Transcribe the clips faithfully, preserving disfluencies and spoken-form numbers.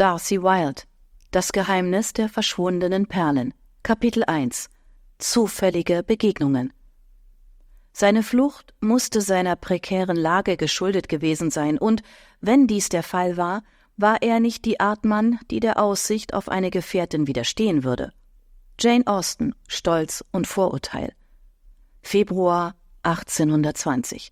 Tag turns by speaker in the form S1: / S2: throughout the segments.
S1: Darcy Wilde. Das Geheimnis der verschwundenen Perlen. Kapitel eins. Zufällige Begegnungen. Seine Flucht musste seiner prekären Lage geschuldet gewesen sein und, wenn dies der Fall war, war er nicht die Art Mann, die der Aussicht auf eine Gefährtin widerstehen würde. Jane Austen, Stolz und Vorurteil. Februar achtzehnhundertzwanzig.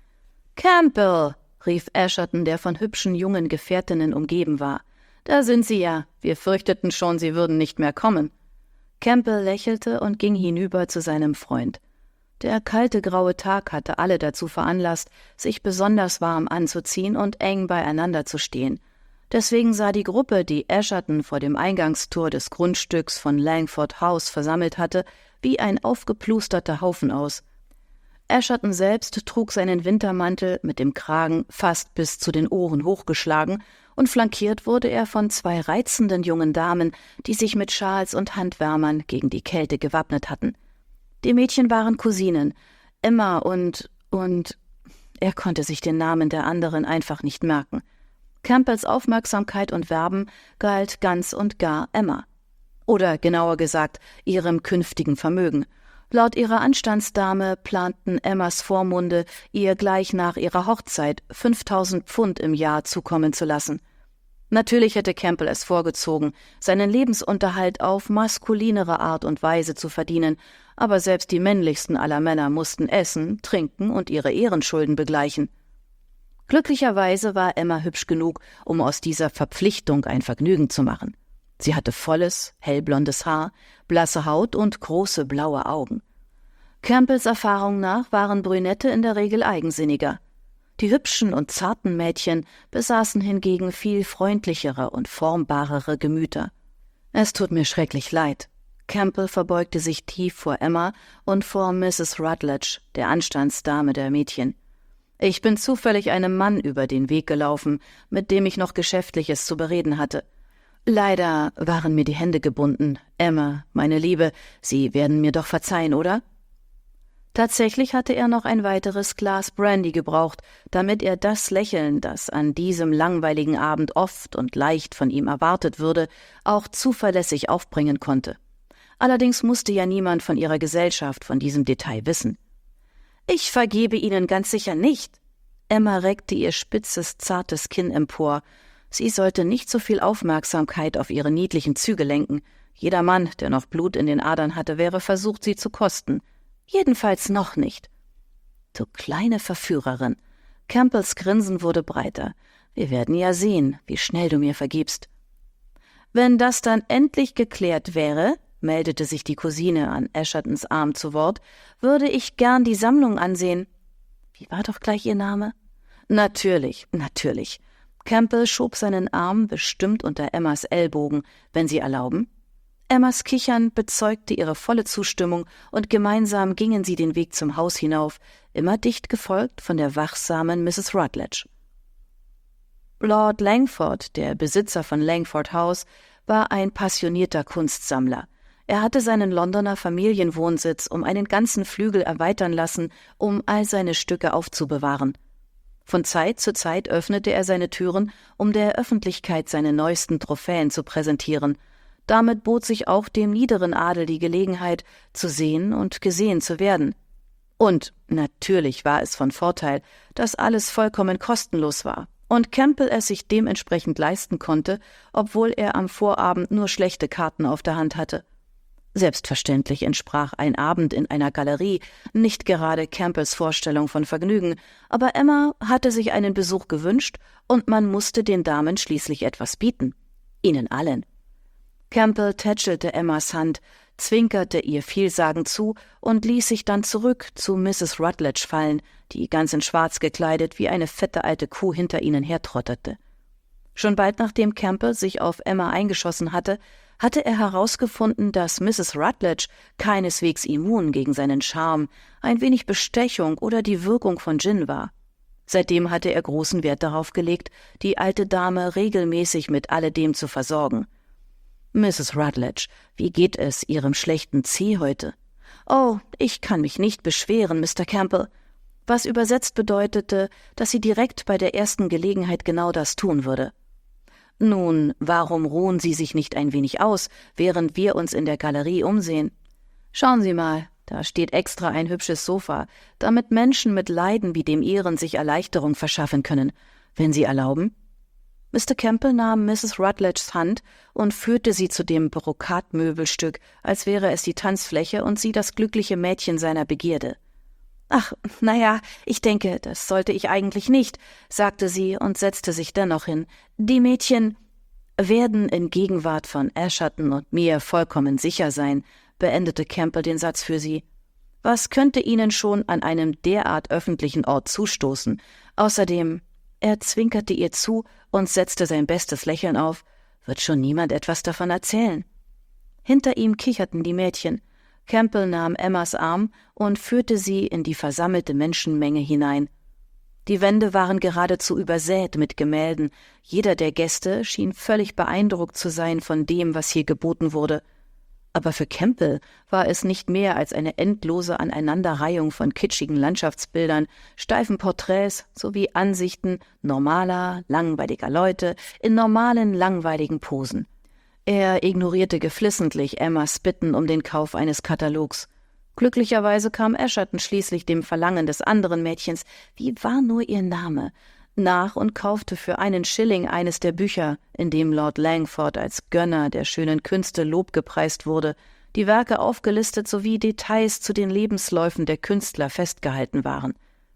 S1: »Campbell«, rief Asherton, der von hübschen jungen Gefährtinnen umgeben war. »Da sind Sie ja. Wir fürchteten schon, Sie würden nicht mehr kommen.« Campbell lächelte und ging hinüber zu seinem Freund. Der kalte graue Tag hatte alle dazu veranlasst, sich besonders warm anzuziehen und eng beieinander zu stehen. Deswegen sah die Gruppe, die Asherton vor dem Eingangstor des Grundstücks von Langford House versammelt hatte, wie ein aufgeplusterter Haufen aus. Asherton selbst trug seinen Wintermantel mit dem Kragen fast bis zu den Ohren hochgeschlagen, und flankiert wurde er von zwei reizenden jungen Damen, die sich mit Schals und Handwärmern gegen die Kälte gewappnet hatten. Die Mädchen waren Cousinen, Emma und, und, er konnte sich den Namen der anderen einfach nicht merken. Campbells Aufmerksamkeit und Werben galt ganz und gar Emma. Oder genauer gesagt, ihrem künftigen Vermögen. Laut ihrer Anstandsdame planten Emmas Vormunde, ihr gleich nach ihrer Hochzeit fünftausend Pfund im Jahr zukommen zu lassen. Natürlich hätte Campbell es vorgezogen, seinen Lebensunterhalt auf maskulinere Art und Weise zu verdienen, aber selbst die männlichsten aller Männer mussten essen, trinken und ihre Ehrenschulden begleichen. Glücklicherweise war Emma hübsch genug, um aus dieser Verpflichtung ein Vergnügen zu machen. Sie hatte volles, hellblondes Haar, blasse Haut und große blaue Augen. Campbells Erfahrung nach waren Brünette in der Regel eigensinniger. Die hübschen und zarten Mädchen besaßen hingegen viel freundlichere und formbarere Gemüter. »Es tut mir schrecklich leid.« Campbell verbeugte sich tief vor Emma und vor Misses Rutledge, der Anstandsdame der Mädchen. »Ich bin zufällig einem Mann über den Weg gelaufen, mit dem ich noch Geschäftliches zu bereden hatte. Leider waren mir die Hände gebunden. Emma, meine Liebe, Sie werden mir doch verzeihen, oder?« Tatsächlich hatte er noch ein weiteres Glas Brandy gebraucht, damit er das Lächeln, das an diesem langweiligen Abend oft und leicht von ihm erwartet würde, auch zuverlässig aufbringen konnte. Allerdings musste ja niemand von ihrer Gesellschaft von diesem Detail wissen. »Ich vergebe Ihnen ganz sicher nicht.« Emma reckte ihr spitzes, zartes Kinn empor. Sie sollte nicht so viel Aufmerksamkeit auf ihre niedlichen Züge lenken. Jeder Mann, der noch Blut in den Adern hatte, wäre versucht, sie zu kosten. Jedenfalls noch nicht. »Du kleine Verführerin!« Campbells Grinsen wurde breiter. »Wir werden ja sehen, wie schnell du mir vergibst.« »Wenn das dann endlich geklärt wäre«, meldete sich die Cousine an Ashertons Arm zu Wort, »würde ich gern die Sammlung ansehen.« Wie war doch gleich ihr Name? »Natürlich, natürlich.« Campbell schob seinen Arm bestimmt unter Emmas Ellbogen. »Wenn Sie erlauben?« Emmas Kichern bezeugte ihre volle Zustimmung, und gemeinsam gingen sie den Weg zum Haus hinauf, immer dicht gefolgt von der wachsamen Misses Rutledge. Lord Langford, der Besitzer von Langford House, war ein passionierter Kunstsammler. Er hatte seinen Londoner Familienwohnsitz um einen ganzen Flügel erweitern lassen, um all seine Stücke aufzubewahren. Von Zeit zu Zeit öffnete er seine Türen, um der Öffentlichkeit seine neuesten Trophäen zu präsentieren. Damit bot sich auch dem niederen Adel die Gelegenheit, zu sehen und gesehen zu werden. Und natürlich war es von Vorteil, dass alles vollkommen kostenlos war und Campbell es sich dementsprechend leisten konnte, obwohl er am Vorabend nur schlechte Karten auf der Hand hatte. Selbstverständlich entsprach ein Abend in einer Galerie nicht gerade Campbells Vorstellung von Vergnügen, aber Emma hatte sich einen Besuch gewünscht und man musste den Damen schließlich etwas bieten. Ihnen allen. Campbell tätschelte Emmas Hand, zwinkerte ihr vielsagend zu und ließ sich dann zurück zu Misses Rutledge fallen, die ganz in Schwarz gekleidet wie eine fette alte Kuh hinter ihnen hertrottete. Schon bald nachdem Campbell sich auf Emma eingeschossen hatte, hatte er herausgefunden, dass Misses Rutledge keineswegs immun gegen seinen Charme, ein wenig Bestechung oder die Wirkung von Gin war. Seitdem hatte er großen Wert darauf gelegt, die alte Dame regelmäßig mit alledem zu versorgen. »Misses Rutledge, wie geht es Ihrem schlechten Zeh heute?« »Oh, ich kann mich nicht beschweren, Mister Campbell«, was übersetzt bedeutete, dass sie direkt bei der ersten Gelegenheit genau das tun würde. »Nun, warum ruhen Sie sich nicht ein wenig aus, während wir uns in der Galerie umsehen? Schauen Sie mal, da steht extra ein hübsches Sofa, damit Menschen mit Leiden wie dem Ihren sich Erleichterung verschaffen können, wenn Sie erlauben?« Mister Campbell nahm Misses Rutledges Hand und führte sie zu dem Brokatmöbelstück, als wäre es die Tanzfläche und sie das glückliche Mädchen seiner Begierde. »Ach, naja, ich denke, das sollte ich eigentlich nicht«, sagte sie und setzte sich dennoch hin. »Die Mädchen werden in Gegenwart von Asherton und mir vollkommen sicher sein«, beendete Campbell den Satz für sie. »Was könnte ihnen schon an einem derart öffentlichen Ort zustoßen? Außerdem«, er zwinkerte ihr zu und setzte sein bestes Lächeln auf, »wird schon niemand etwas davon erzählen.« Hinter ihm kicherten die Mädchen. Campbell nahm Emmas Arm und führte sie in die versammelte Menschenmenge hinein. Die Wände waren geradezu übersät mit Gemälden. Jeder der Gäste schien völlig beeindruckt zu sein von dem, was hier geboten wurde. Aber für Campbell war es nicht mehr als eine endlose Aneinanderreihung von kitschigen Landschaftsbildern, steifen Porträts sowie Ansichten normaler, langweiliger Leute in normalen, langweiligen Posen. Er ignorierte geflissentlich Emmas Bitten um den Kauf eines Katalogs. Glücklicherweise kam Asherton schließlich dem Verlangen des anderen Mädchens, wie war nur ihr Name, nach und kaufte für einen Schilling eines der Bücher, in dem Lord Langford als Gönner der schönen Künste Lob gepreist wurde, die Werke aufgelistet sowie Details zu den Lebensläufen der Künstler festgehalten waren.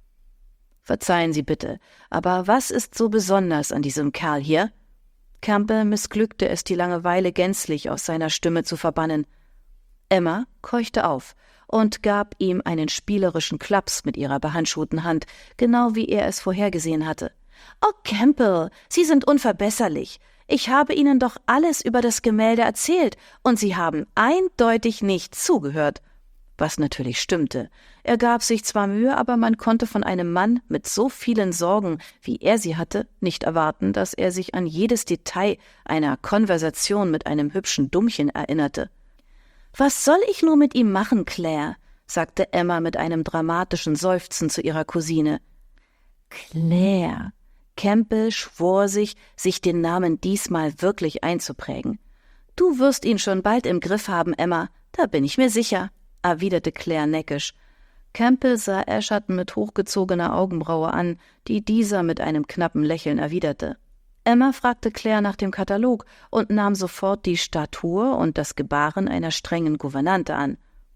S1: »Verzeihen Sie bitte, aber was ist so besonders an diesem Kerl hier?« Campbell missglückte es, die Langeweile gänzlich aus seiner Stimme zu verbannen. Emma keuchte auf und gab ihm einen spielerischen Klaps mit ihrer behandschuhten Hand, genau wie er es vorhergesehen hatte. »Oh, Campbell, Sie sind unverbesserlich. Ich habe Ihnen doch alles über das Gemälde erzählt, und Sie haben eindeutig nicht zugehört.« Was natürlich stimmte. Er gab sich zwar Mühe, aber man konnte von einem Mann mit so vielen Sorgen, wie er sie hatte, nicht erwarten, dass er sich an jedes Detail einer Konversation mit einem hübschen Dummchen erinnerte. »Was soll ich nur mit ihm machen, Claire?«, sagte Emma mit einem dramatischen Seufzen zu ihrer Cousine. »Claire«, Campbell schwor sich, sich den Namen diesmal wirklich einzuprägen. »Du wirst ihn schon bald im Griff haben, Emma, da bin ich mir sicher«, erwiderte Claire neckisch. Campbell sah Asherton mit hochgezogener Augenbraue an, die dieser mit einem knappen Lächeln erwiderte. Emma fragte Claire nach dem Katalog und nahm sofort die Statur und das Gebaren einer strengen Gouvernante an.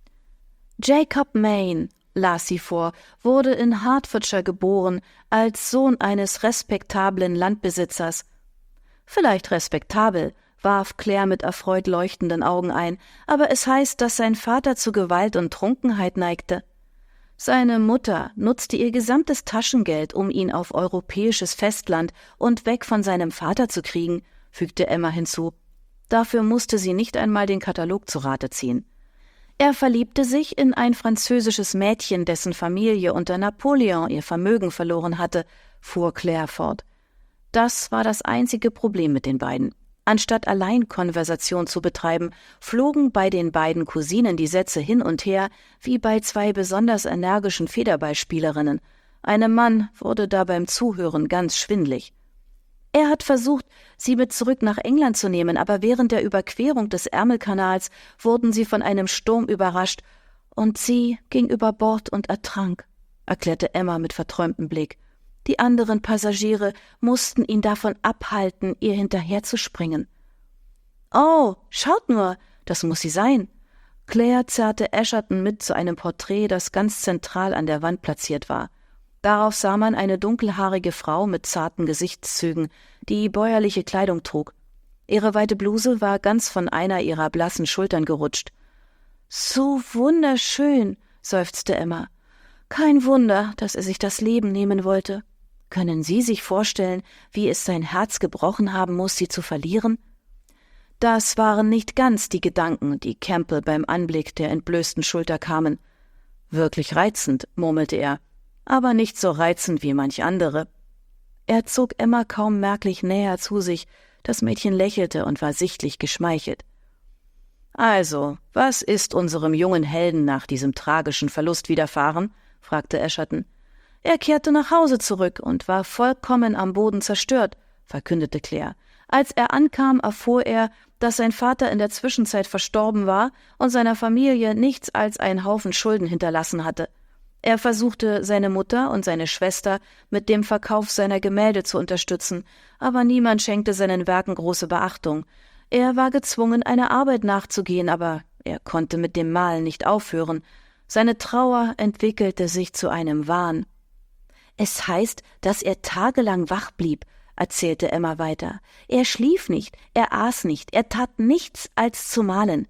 S1: »Jacob Mayne«, las sie vor, »wurde in Hertfordshire geboren, als Sohn eines respektablen Landbesitzers.« »Vielleicht respektabel«, warf Claire mit erfreut leuchtenden Augen ein, »aber es heißt, dass sein Vater zu Gewalt und Trunkenheit neigte. Seine Mutter nutzte ihr gesamtes Taschengeld, um ihn auf europäisches Festland und weg von seinem Vater zu kriegen«, fügte Emma hinzu. Dafür musste sie nicht einmal den Katalog zu Rate ziehen. Er verliebte sich in ein französisches Mädchen, dessen Familie unter Napoleon ihr Vermögen verloren hatte, fuhr Claire fort. Das war das einzige Problem mit den beiden. Anstatt allein Konversation zu betreiben, flogen bei den beiden Cousinen die Sätze hin und her, wie bei zwei besonders energischen Federballspielerinnen. Einem Mann wurde da beim Zuhören ganz schwindlig. Er hat versucht, sie mit zurück nach England zu nehmen, aber während der Überquerung des Ärmelkanals wurden sie von einem Sturm überrascht, und sie ging über Bord und ertrank, erklärte Emma mit verträumtem Blick. Die anderen Passagiere mussten ihn davon abhalten, ihr hinterherzuspringen. »Oh, schaut nur, das muss sie sein!« Claire zerrte Asherton mit zu einem Porträt, das ganz zentral an der Wand platziert war. Darauf sah man eine dunkelhaarige Frau mit zarten Gesichtszügen, die bäuerliche Kleidung trug. Ihre weite Bluse war ganz von einer ihrer blassen Schultern gerutscht. »So wunderschön«, seufzte Emma. »Kein Wunder, dass er sich das Leben nehmen wollte. Können Sie sich vorstellen, wie es sein Herz gebrochen haben muss, sie zu verlieren?« Das waren nicht ganz die Gedanken, die Campbell beim Anblick der entblößten Schulter kamen. »Wirklich reizend«, murmelte er, »aber nicht so reizend wie manch andere.« Er zog Emma kaum merklich näher zu sich, das Mädchen lächelte und war sichtlich geschmeichelt. »Also, was ist unserem jungen Helden nach diesem tragischen Verlust widerfahren?« fragte Asherton. »Er kehrte nach Hause zurück und war vollkommen am Boden zerstört«, verkündete Claire. Als er ankam, erfuhr er, dass sein Vater in der Zwischenzeit verstorben war und seiner Familie nichts als einen Haufen Schulden hinterlassen hatte. Er versuchte, seine Mutter und seine Schwester mit dem Verkauf seiner Gemälde zu unterstützen, aber niemand schenkte seinen Werken große Beachtung. Er war gezwungen, einer Arbeit nachzugehen, aber er konnte mit dem Malen nicht aufhören. Seine Trauer entwickelte sich zu einem Wahn. »Es heißt, dass er tagelang wach blieb«, erzählte Emma weiter. »Er schlief nicht, er aß nicht, er tat nichts als zu malen.«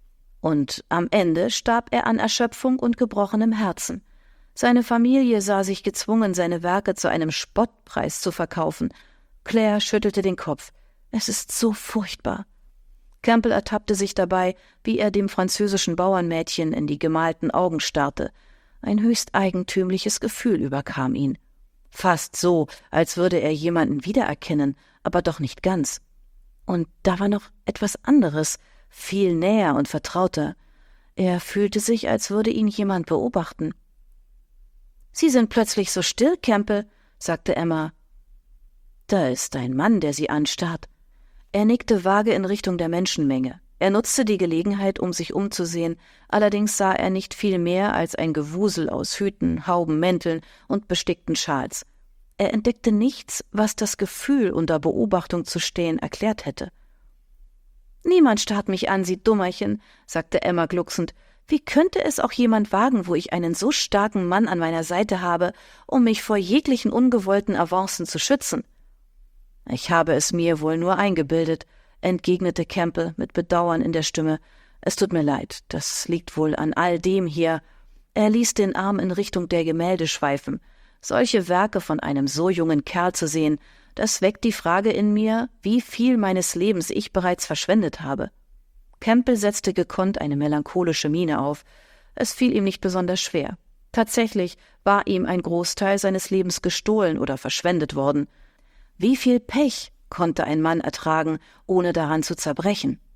S1: Und am Ende starb er an Erschöpfung und gebrochenem Herzen. Seine Familie sah sich gezwungen, seine Werke zu einem Spottpreis zu verkaufen. Claire schüttelte den Kopf. »Es ist so furchtbar.« Campbell ertappte sich dabei, wie er dem französischen Bauernmädchen in die gemalten Augen starrte. Ein höchst eigentümliches Gefühl überkam ihn. Fast so, als würde er jemanden wiedererkennen, aber doch nicht ganz. Und da war noch etwas anderes, viel näher und vertrauter. Er fühlte sich, als würde ihn jemand beobachten. »Sie sind plötzlich so still, Campbell«, sagte Emma. »Da ist ein Mann, der Sie anstarrt.« Er nickte vage in Richtung der Menschenmenge. Er nutzte die Gelegenheit, um sich umzusehen, allerdings sah er nicht viel mehr als ein Gewusel aus Hüten, Hauben, Mänteln und bestickten Schals. Er entdeckte nichts, was das Gefühl, unter Beobachtung zu stehen, erklärt hätte. »Niemand starrt mich an, Sie Dummerchen«, sagte Emma glucksend. »Wie könnte es auch jemand wagen, wo ich einen so starken Mann an meiner Seite habe, um mich vor jeglichen ungewollten Avancen zu schützen?« »Ich habe es mir wohl nur eingebildet«, entgegnete Campbell mit Bedauern in der Stimme. »Es tut mir leid, das liegt wohl an all dem hier.« Er ließ den Arm in Richtung der Gemälde schweifen. »Solche Werke von einem so jungen Kerl zu sehen, das weckt die Frage in mir, wie viel meines Lebens ich bereits verschwendet habe.« Campbell setzte gekonnt eine melancholische Miene auf. Es fiel ihm nicht besonders schwer. Tatsächlich war ihm ein Großteil seines Lebens gestohlen oder verschwendet worden. Wie viel Pech konnte ein Mann ertragen, ohne daran zu zerbrechen?